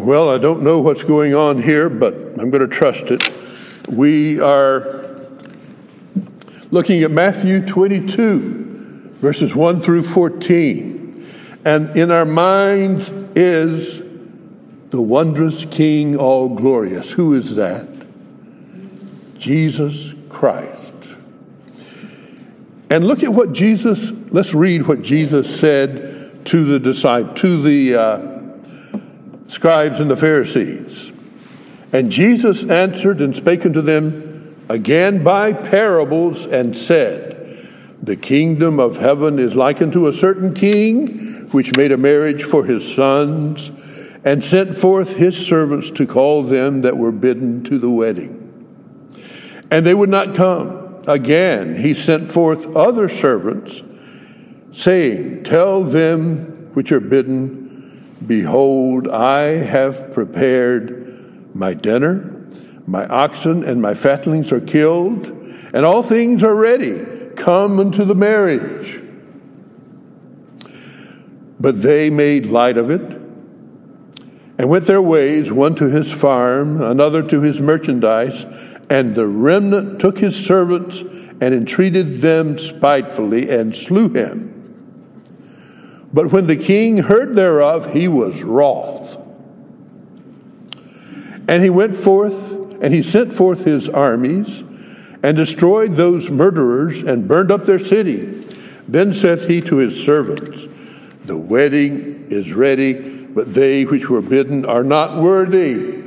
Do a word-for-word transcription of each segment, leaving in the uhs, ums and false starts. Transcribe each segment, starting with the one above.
Well, I don't know what's going on here, but I'm going to trust it. We are looking at Matthew twenty-two, verses one through fourteen. And in our minds is the wondrous King, all glorious. Who is that? Jesus Christ. And look at what Jesus, let's read what Jesus said to the disciples, to the uh, scribes and the Pharisees. And Jesus answered and spake unto them again by parables, and said, The kingdom of heaven is like unto a certain king, which made a marriage for his sons, and sent forth his servants to call them that were bidden to the wedding. And they would not come. Again he sent forth other servants, saying, Tell them which are bidden, Behold, I have prepared my dinner, my oxen and my fatlings are killed, and all things are ready. Come unto the marriage. But they made light of it, and went their ways, one to his farm, another to his merchandise, and the remnant took his servants and entreated them spitefully, and slew him. But when the king heard thereof, he was wroth. And he went forth, and he sent forth his armies, and destroyed those murderers, and burned up their city. Then saith he to his servants, The wedding is ready, but they which were bidden are not worthy.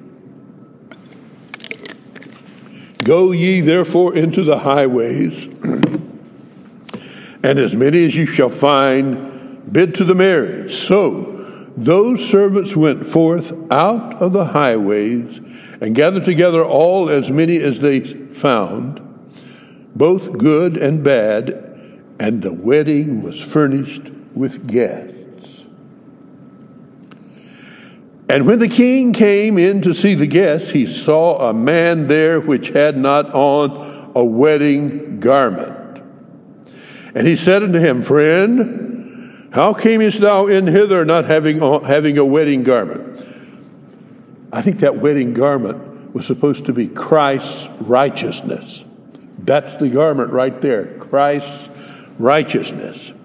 Go ye therefore into the highways, and as many as you shall find, bid to the marriage. So those servants went forth out of the highways, and gathered together all as many as they found, both good and bad, and the wedding was furnished with guests. And when the king came in to see the guests, he saw a man there which had not on a wedding garment. And he said unto him, Friend, how camest thou in hither not having, having a wedding garment? I think that wedding garment was supposed to be Christ's righteousness. That's the garment right there, Christ's righteousness.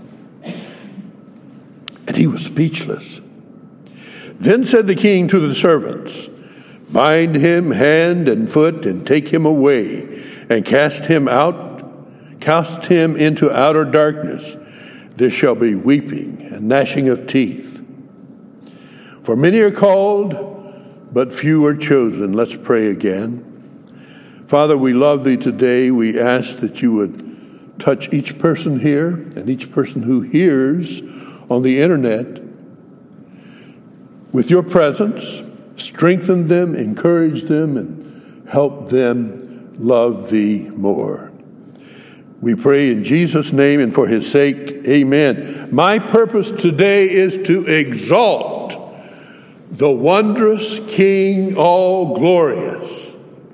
And he was speechless. Then said the king to the servants, Bind him hand and foot, and take him away, and cast him out, cast him into outer darkness. There shall be weeping and gnashing of teeth. For many are called, but few are chosen. Let's pray again. Father, we love thee today. We ask that you would touch each person here and each person who hears on the internet with your presence. Strengthen them, encourage them, and help them love thee more. We pray in Jesus' name and for his sake, amen. My purpose today is to exalt the wondrous King, all glorious.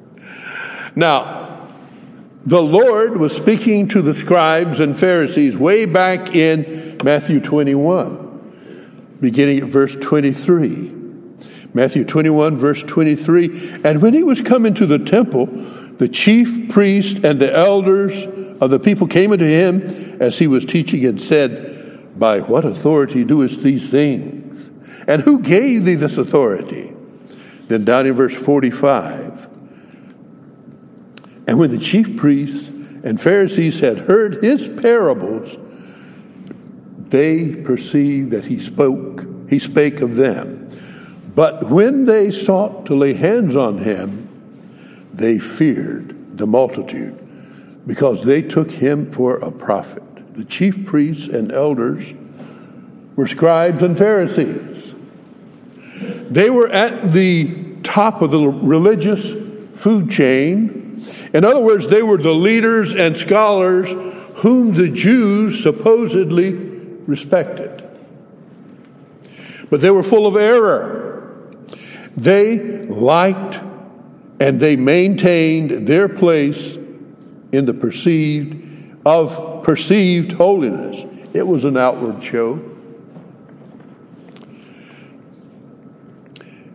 Now, the Lord was speaking to the scribes and Pharisees way back in Matthew twenty-one, beginning at verse twenty-three. Matthew twenty-one, verse twenty-three. And when he was come into the temple, the chief priest and the elders of the people came unto him as he was teaching, and said, By what authority doest these things? And who gave thee this authority? Then down in verse forty-five. And when the chief priests and Pharisees had heard his parables, they perceived that he spoke, he spake of them. But when they sought to lay hands on him, they feared the multitude, because they took him for a prophet. The chief priests and elders were scribes and Pharisees. They were at the top of the religious food chain. In other words, they were the leaders and scholars whom the Jews supposedly respected. But they were full of error. They liked and they maintained their place in the perceived of perceived holiness. It was an outward show.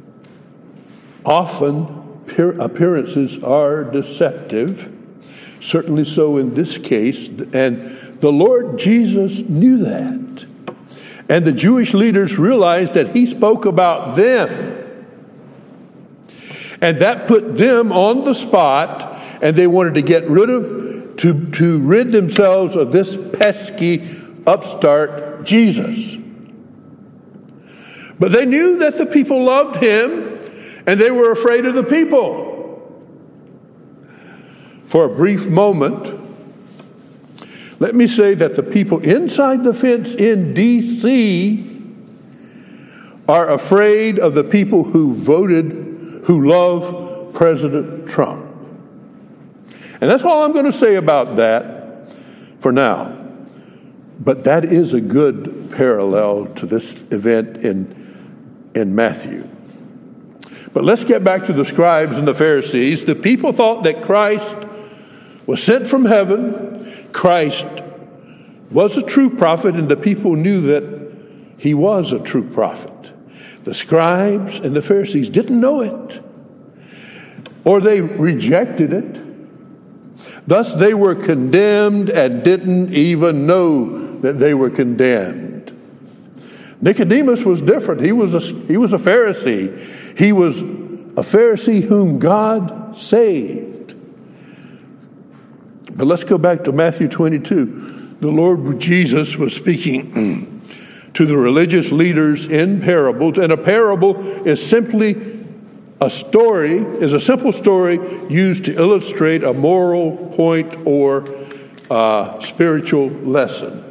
Often appearances are deceptive, certainly so in this case, and the Lord Jesus knew that. And the Jewish leaders realized that he spoke about them. And that put them on the spot, and they wanted to get rid of, to, to rid themselves of this pesky upstart Jesus. But they knew that the people loved him, and they were afraid of the people. For a brief moment, let me say that the people inside the fence in D C are afraid of the people who voted, who love President Trump. And that's all I'm going to say about that for now. But that is a good parallel to this event in, in Matthew. But let's get back to the scribes and the Pharisees. The people thought that Christ was sent from heaven. Christ was a true prophet, and the people knew that he was a true prophet. The scribes and the Pharisees didn't know it, or they rejected it. Thus they were condemned and didn't even know that they were condemned. Nicodemus was different. He was a, he was a Pharisee. He was a Pharisee whom God saved. But let's go back to Matthew twenty-two. The Lord Jesus was speaking to the religious leaders in parables, and a parable is simply a story, is a simple story used to illustrate a moral point or a spiritual lesson.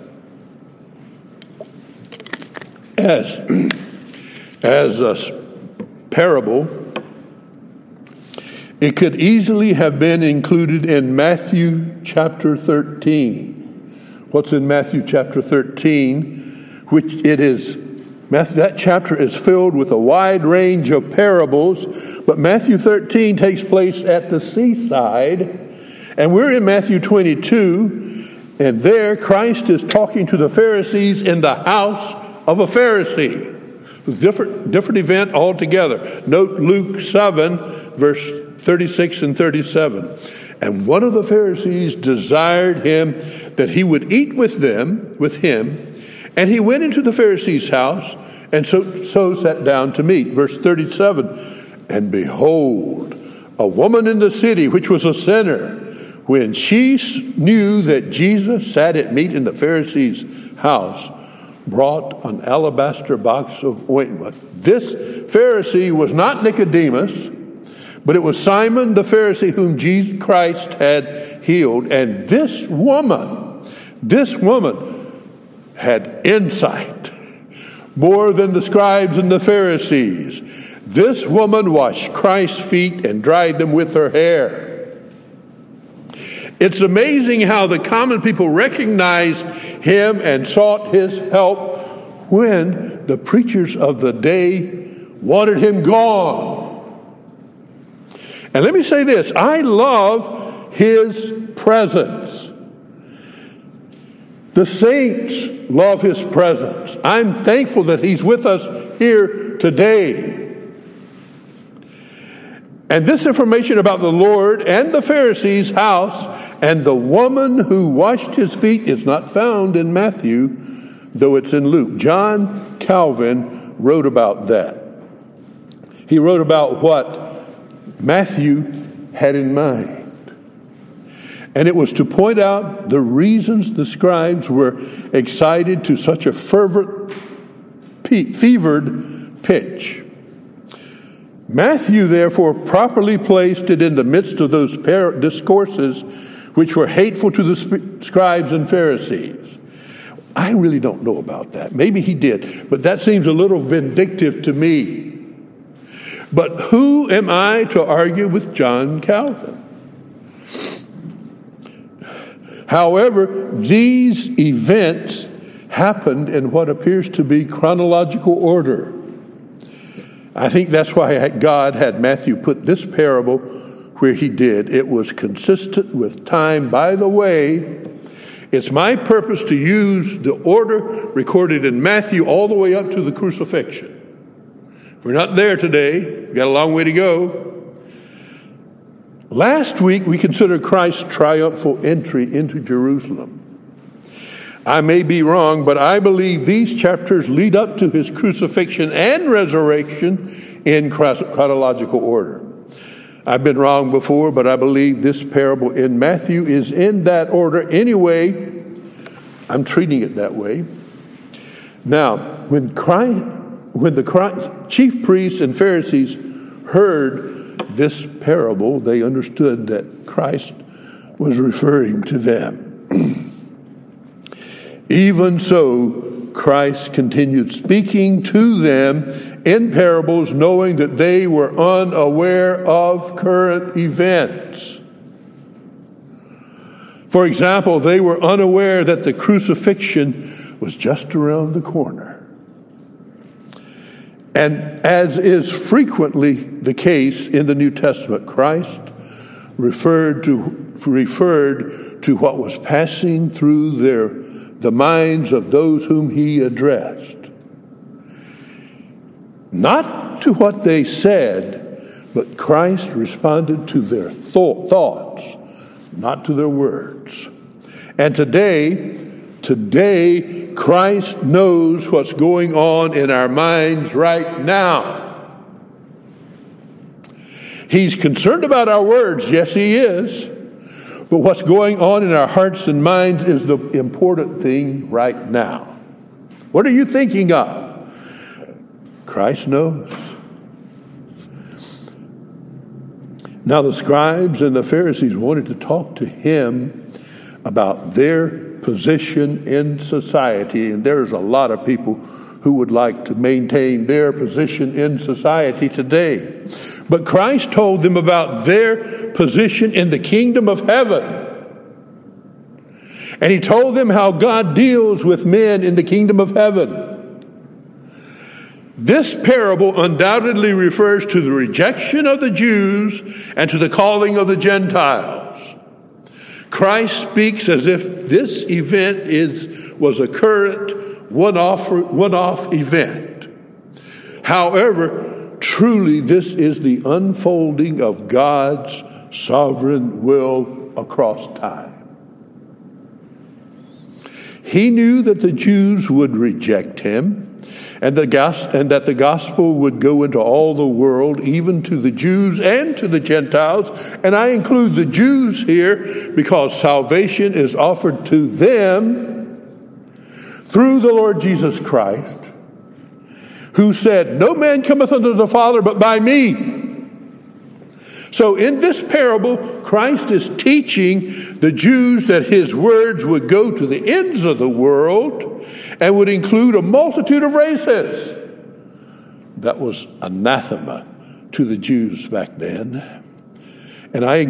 As, as a parable, it could easily have been included in Matthew chapter thirteen. What's in Matthew chapter thirteen? Which it is, that chapter is filled with a wide range of parables, but Matthew thirteen takes place at the seaside, and we're in Matthew twenty-two, and there Christ is talking to the Pharisees in the house of a Pharisee. It's a different, different event altogether. Note Luke seven, verse thirty-six and thirty-seven. And one of the Pharisees desired him that he would eat with them, with him, and he went into the Pharisee's house, and so, so sat down to meat. Verse thirty-seven, and behold, a woman in the city, which was a sinner, when she knew that Jesus sat at meat in the Pharisee's house, brought an alabaster box of ointment. This Pharisee was not Nicodemus, but it was Simon the Pharisee whom Jesus Christ had healed. And this woman, this woman had insight more than the scribes and the Pharisees. This woman washed Christ's feet and dried them with her hair. It's amazing how the common people recognized him and sought his help when the preachers of the day wanted him gone. And let me say this, I love his presence. The saints love his presence. I'm thankful that he's with us here today. And this information about the Lord and the Pharisees' house and the woman who washed his feet is not found in Matthew, though it's in Luke. John Calvin wrote about that. He wrote about what Matthew had in mind. And it was to point out the reasons the scribes were excited to such a fervent, fevered pitch. Matthew, therefore, properly placed it in the midst of those discourses which were hateful to the scribes and Pharisees. I really don't know about that. Maybe he did, but that seems a little vindictive to me. But who am I to argue with John Calvin? However, these events happened in what appears to be chronological order. I think that's why God had Matthew put this parable where he did. It was consistent with time. By the way, it's my purpose to use the order recorded in Matthew all the way up to the crucifixion. We're not there today. We've got a long way to go. Last week, we considered Christ's triumphal entry into Jerusalem. I may be wrong, but I believe these chapters lead up to his crucifixion and resurrection in chronological order. I've been wrong before, but I believe this parable in Matthew is in that order anyway. I'm treating it that way. Now, when Christ, when the Christ, chief priests and Pharisees heard this parable, they understood that Christ was referring to them. Even so, Christ continued speaking to them in parables, knowing that they were unaware of current events. For example, they were unaware that the crucifixion was just around the corner. And as is frequently the case in the New Testament, Christ referred to referred to what was passing through their the minds of those whom he addressed. Not to what they said, but Christ responded to their th- thoughts, not to their words. And today, today, Christ knows what's going on in our minds right now. He's concerned about our words, yes, he is. But what's going on in our hearts and minds is the important thing right now. What are you thinking of? Christ knows. Now the scribes and the Pharisees wanted to talk to him about their position in society, and there's a lot of people who would like to maintain their position in society today. But Christ told them about their position in the kingdom of heaven. And he told them how God deals with men in the kingdom of heaven. This parable undoubtedly refers to the rejection of the Jews and to the calling of the Gentiles. Christ speaks as if this event is was a current one-off, one-off event. However, truly this is the unfolding of God's sovereign will across time. He knew that the Jews would reject him, and the gos- and that the gospel would go into all the world, even to the Jews and to the Gentiles. And I include the Jews here because salvation is offered to them through the Lord Jesus Christ, who said, "No man cometh unto the Father but by me." So in this parable, Christ is teaching the Jews that his words would go to the ends of the world and would include a multitude of races. That was anathema to the Jews back then. And I,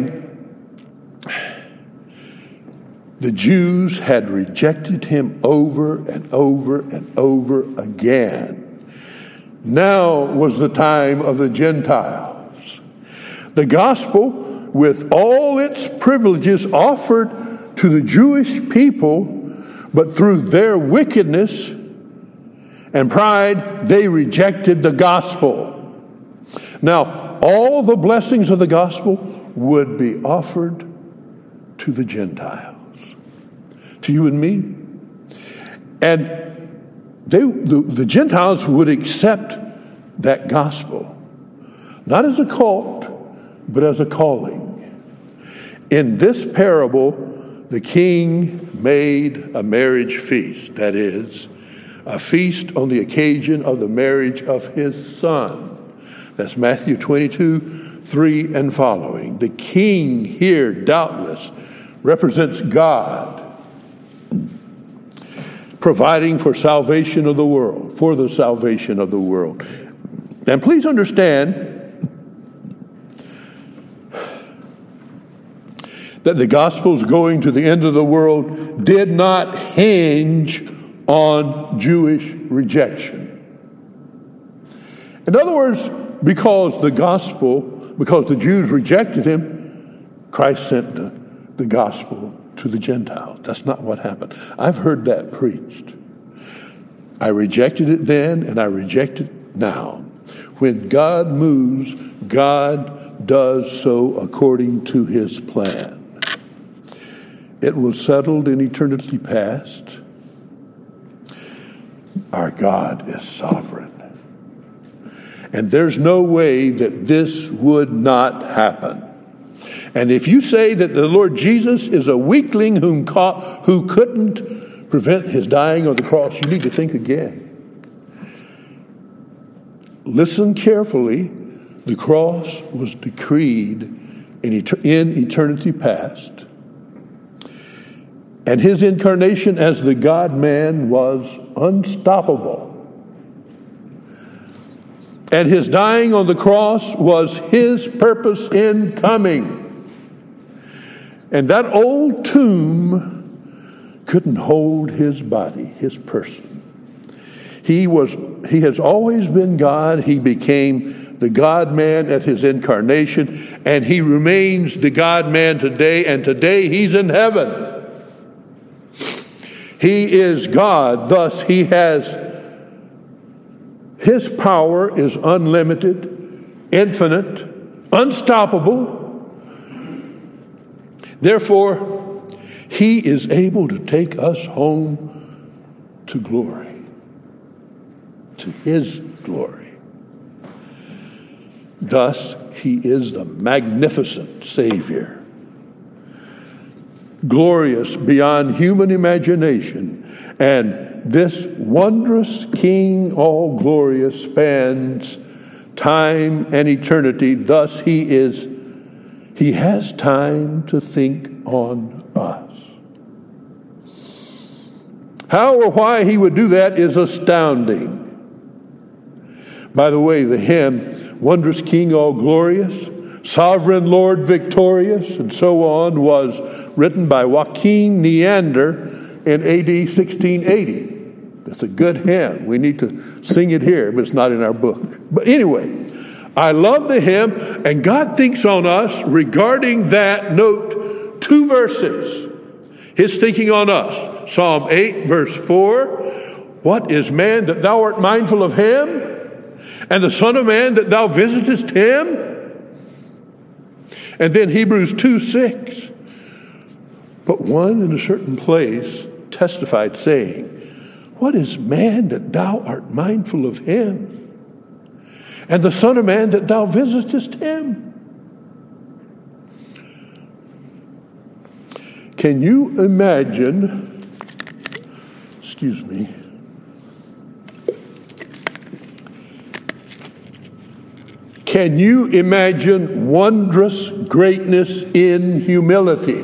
the Jews had rejected him over and over and over again. Now was the time of the Gentiles. The gospel, with all its privileges offered to the Jewish people, but through their wickedness and pride, they rejected the gospel. Now, all the blessings of the gospel would be offered to the Gentiles, to you and me. And they, the, the Gentiles would accept that gospel, not as a cult, but as a calling. In this parable, the king made a marriage feast, that is, a feast on the occasion of the marriage of his son. That's Matthew twenty-two, three and following. The king here, doubtless, represents God, providing for salvation of the world, for the salvation of the world. And please understand that the gospel's going to the end of the world did not hinge on Jewish rejection. In other words, because the gospel, because the Jews rejected him, Christ sent the, the gospel to the Gentiles. That's not what happened. I've heard that preached. I rejected it then, and I reject it now. When God moves, God does so according to his plan. It was settled in eternity past. Our God is sovereign. And there's no way that this would not happen. And if you say that the Lord Jesus is a weakling whom ca- who couldn't prevent his dying on the cross, you need to think again. Listen carefully. The cross was decreed in, et- in eternity past. And his incarnation as the God-man was unstoppable. And his dying on the cross was his purpose in coming. And that old tomb couldn't hold his body, his person. He was, he has always been God. He became the God-man at his incarnation, and he remains the God-man today, and today he's in heaven. He is God, thus he has, his power is unlimited, infinite, unstoppable. Therefore, he is able to take us home to glory, to his glory. Thus, he is the magnificent Savior, glorious beyond human imagination. And this wondrous King, all glorious, spans time and eternity. Thus, he is He has time to think on us. How or why he would do that is astounding. By the way, the hymn, Wondrous King, All Glorious, Sovereign Lord Victorious, and so on, was written by Joaquin Neander in A D sixteen eighty. That's a good hymn. We need to sing it here, but it's not in our book. But anyway, I love the hymn, and God thinks on us regarding that. Note two verses. His thinking on us. Psalm eight, verse four. What is man that thou art mindful of him? And the Son of Man that thou visitest him? And then Hebrews two, six. But one in a certain place testified, saying, what is man that thou art mindful of him? And the Son of Man that thou visitest him? Can you imagine, excuse me, can you imagine wondrous greatness in humility?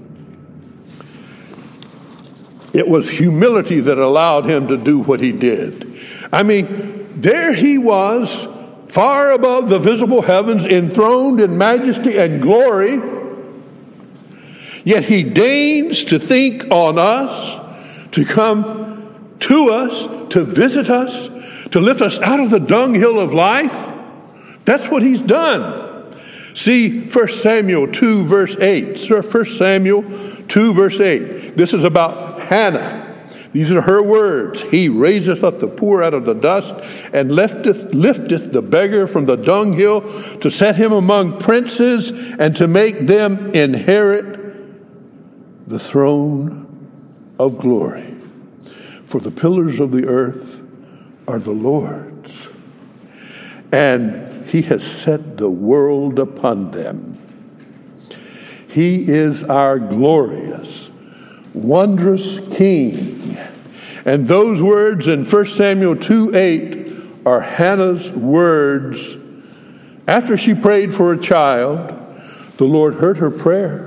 It was humility that allowed him to do what he did. I mean, there he was, far above the visible heavens, enthroned in majesty and glory. Yet he deigns to think on us, to come to us, to visit us, to lift us out of the dunghill of life. That's what he's done. See First Samuel two, verse eight. First Samuel two, verse eight. This is about Hannah. These are her words. He raiseth up the poor out of the dust, and lifteth, lifteth the beggar from the dunghill, to set him among princes, and to make them inherit the throne of glory. For the pillars of the earth are the Lord's, and he has set the world upon them. He is our glorious, wondrous King. And those words in First Samuel two, eight are Hannah's words. After she prayed for a child, the Lord heard her prayer.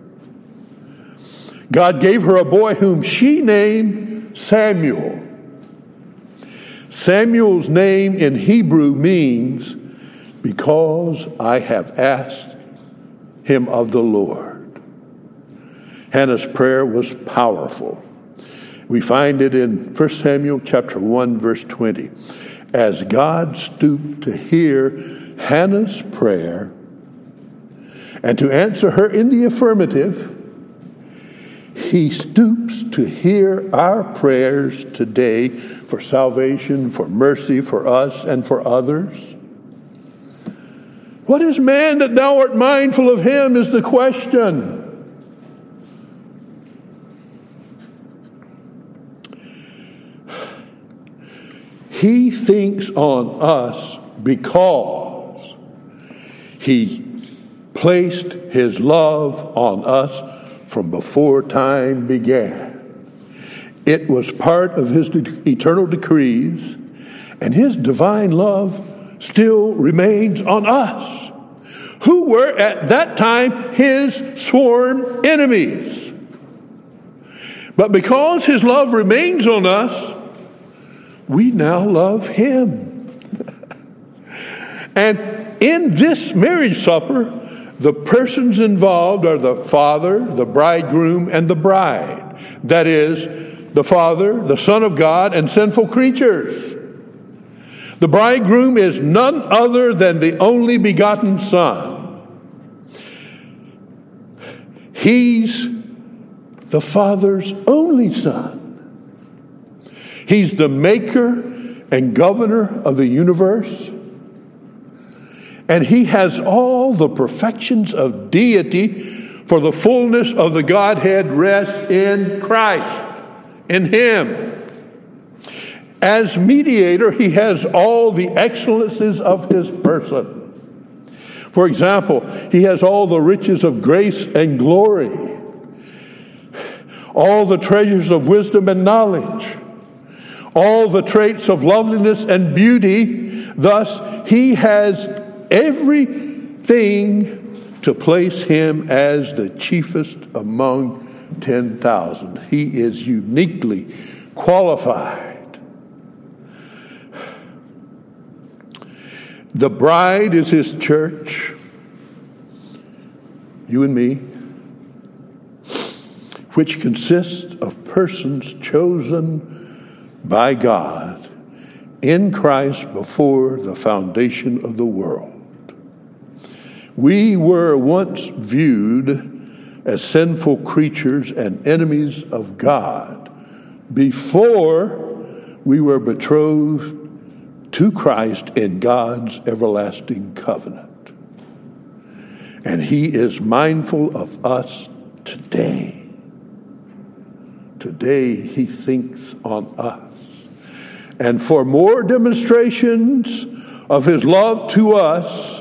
God gave her a boy whom she named Samuel. Samuel's name in Hebrew means, because I have asked him of the Lord. Hannah's prayer was powerful. We find it in First Samuel chapter one, verse twenty. As God stooped to hear Hannah's prayer and to answer her in the affirmative, he stoops to hear our prayers today for salvation, for mercy for us and for others. What is man that thou art mindful of him is the question. He thinks on us because he placed his love on us from before time began. It was part of his eternal decrees, and his divine love still remains on us, who were at that time his sworn enemies. But because his love remains on us, we now love him. And in this marriage supper, the persons involved are the father, the bridegroom, and the bride. That is, the Father, the Son of God, and sinful creatures. The bridegroom is none other than the only begotten Son. He's the Father's only Son. He's the maker and governor of the universe. And he has all the perfections of deity, for the fullness of the Godhead rests in Christ, in him. As mediator, he has all the excellences of his person. For example, he has all the riches of grace and glory, all the treasures of wisdom and knowledge, all the traits of loveliness and beauty. Thus, he has everything to place him as the chiefest among ten thousand. He is uniquely qualified. The bride is his church, you and me, which consists of persons chosen by God in Christ before the foundation of the world. We were once viewed as sinful creatures and enemies of God before we were betrothed to Christ in God's everlasting covenant. And he is mindful of us today. Today he thinks on us. And for more demonstrations of his love to us,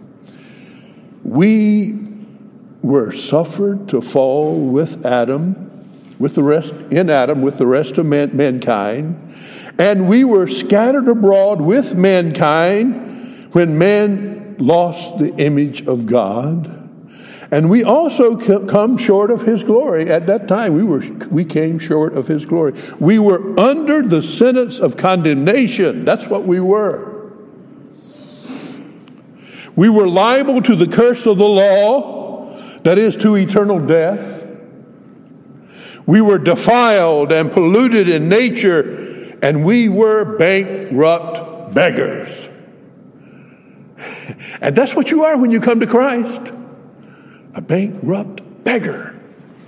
we were suffered to fall with Adam, with the rest in Adam, with the rest of man, mankind, and we were scattered abroad with mankind when man lost the image of God. And we also come short of his glory. At that time, we were we came short of his glory. We were under the sentence of condemnation. That's what we were. We were liable to the curse of the law, that is, to eternal death. We were defiled and polluted in nature, and we were bankrupt beggars. And that's what you are when you come to Christ. A bankrupt beggar.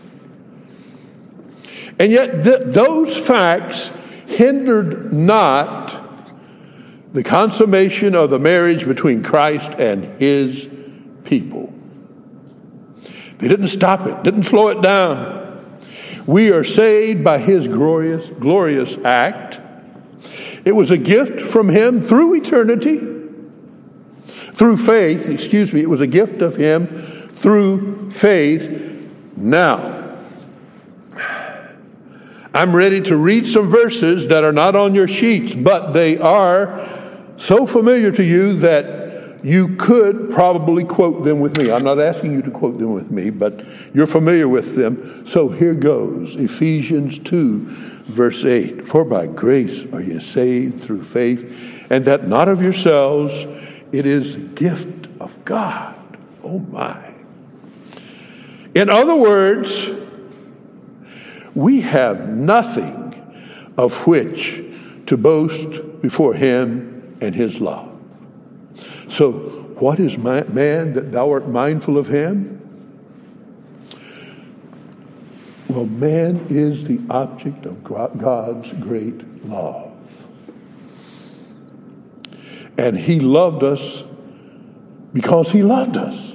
And yet th- those facts hindered not the consummation of the marriage between Christ and his people. They didn't stop it, didn't slow it down. We are saved by his glorious, glorious act. It was a gift from him through eternity, through faith, excuse me, it was a gift of him through faith. Now, I'm ready to read some verses that are not on your sheets, but they are so familiar to you that you could probably quote them with me. I'm not asking you to quote them with me, but you're familiar with them. So here goes, Ephesians two, verse eight. For by grace are you saved through faith, and that not of yourselves, it is a gift of God. Oh my. In other words, we have nothing of which to boast before him and his love. So, what is man that thou art mindful of him? Well, man is the object of God's great love. And he loved us because he loved us.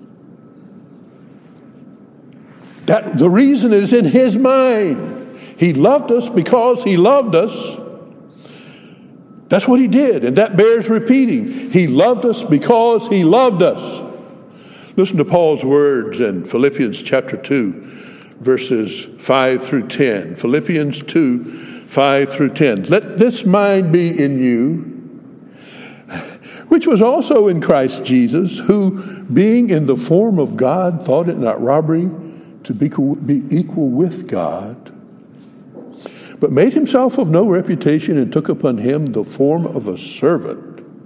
That the reason is in his mind. He loved us because he loved us. That's what he did, and that bears repeating. He loved us because he loved us. Listen to Paul's words in Philippians chapter two, verses five through ten. Philippians two, five through ten. Let this mind be in you, which was also in Christ Jesus, who, being in the form of God, thought it not robbery to be equal with God, but made himself of no reputation and took upon him the form of a servant.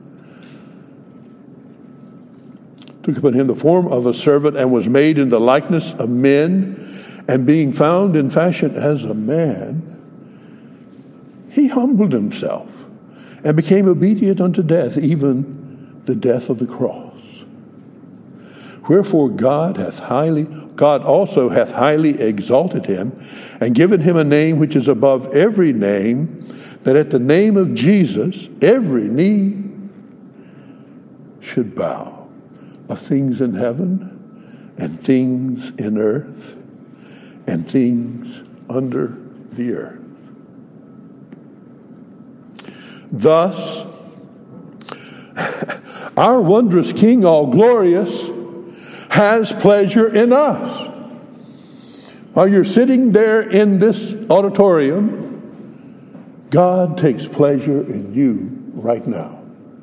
Took upon him the form of a servant and was made in the likeness of men, and being found in fashion as a man, he humbled himself and became obedient unto death, even the death of the cross. Wherefore God hath highly, God also hath highly exalted him, and given him a name which is above every name, that at the name of Jesus every knee should bow, of things in heaven and things in earth and things under the earth. Thus, our wondrous King, all glorious, has pleasure in us. While you're sitting there in this auditorium, God takes pleasure in you right now.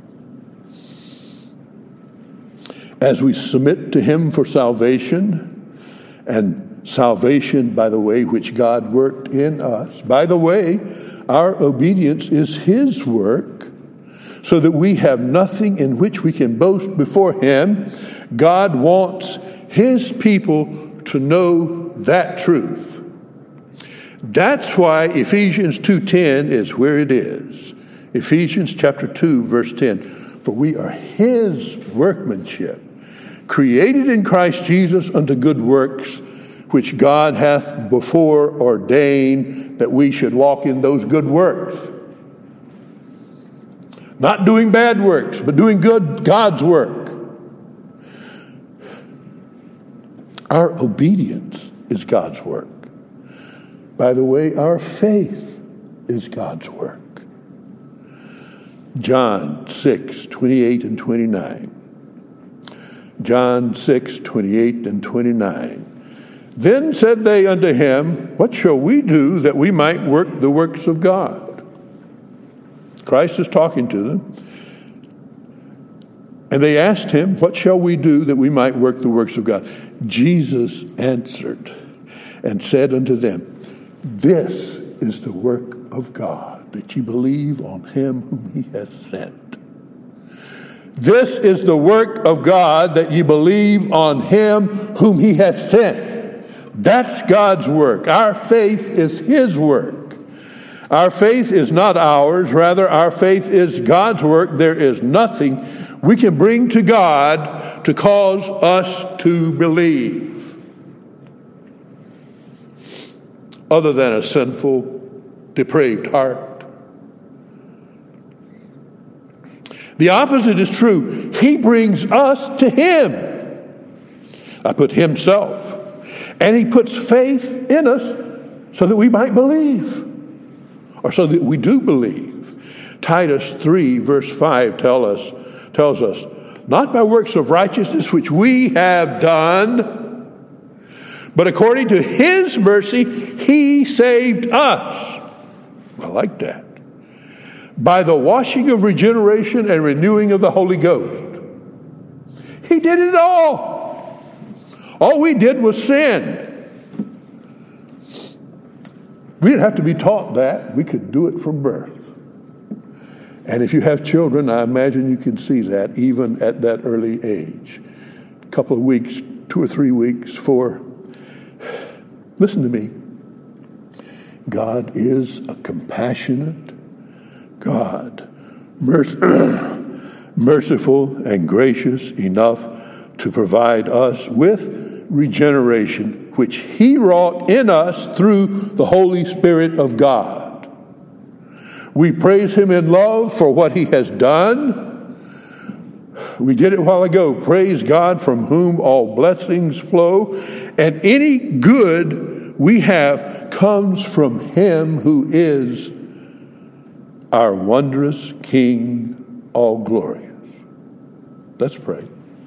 As we submit to him for salvation, and salvation, by the way, which God worked in us. By the way, our obedience is his work, so that we have nothing in which we can boast before him. God wants his people to know that truth. That's why Ephesians two ten is where it is. Ephesians chapter two, verse ten. For we are his workmanship, created in Christ Jesus unto good works, which God hath before ordained that we should walk in those good works. Not doing bad works, but doing good God's work. Our obedience is God's work. By the way, our faith is God's work. John six, twenty-eight and twenty-nine. John six, twenty-eight and twenty-nine. Then said they unto him, what shall we do that we might work the works of God? Christ is talking to them. And they asked him, what shall we do that we might work the works of God? Jesus answered and said unto them, this is the work of God, that ye believe on him whom he hath sent. This is the work of God, that ye believe on him whom he hath sent. That's God's work. Our faith is his work. Our faith is not ours. Rather, our faith is God's work. There is nothing we can bring to God to cause us to believe, other than a sinful, depraved heart. The opposite is true. He brings us to him. I put himself. And he puts faith in us so that we might believe, or so that we do believe. Titus three, verse five tell us, tells us, not by works of righteousness which we have done, but according to his mercy, he saved us. I like that. By the washing of regeneration and renewing of the Holy Ghost. He did it all. All we did was sin. We didn't have to be taught that. We could do it from birth. And if you have children, I imagine you can see that even at that early age. A couple of weeks, two or three weeks, four. Listen to me. God is a compassionate God, merciful and gracious enough to provide us with regeneration which he wrought in us through the Holy Spirit of God. We praise him in love for what he has done. We did it a while ago. Praise God from whom all blessings flow. And any good we have comes from him who is our wondrous King, all glorious. Let's pray.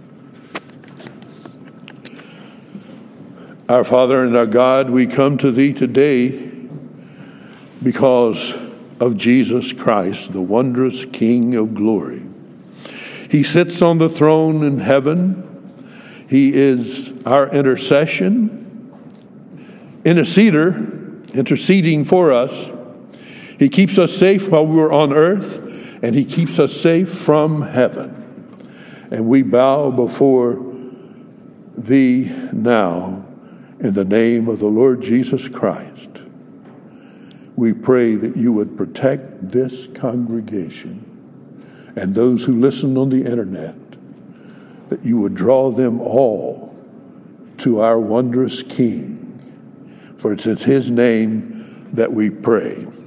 Our Father and our God, we come to thee today because of Jesus Christ, the wondrous King of glory. He sits on the throne in heaven. He is our intercession, interceder, interceding for us. He keeps us safe while we're on earth, and he keeps us safe from heaven. And we bow before thee now in the name of the Lord Jesus Christ. We pray that you would protect this congregation and those who listen on the internet, that you would draw them all to our wondrous King. For it's in his name that we pray.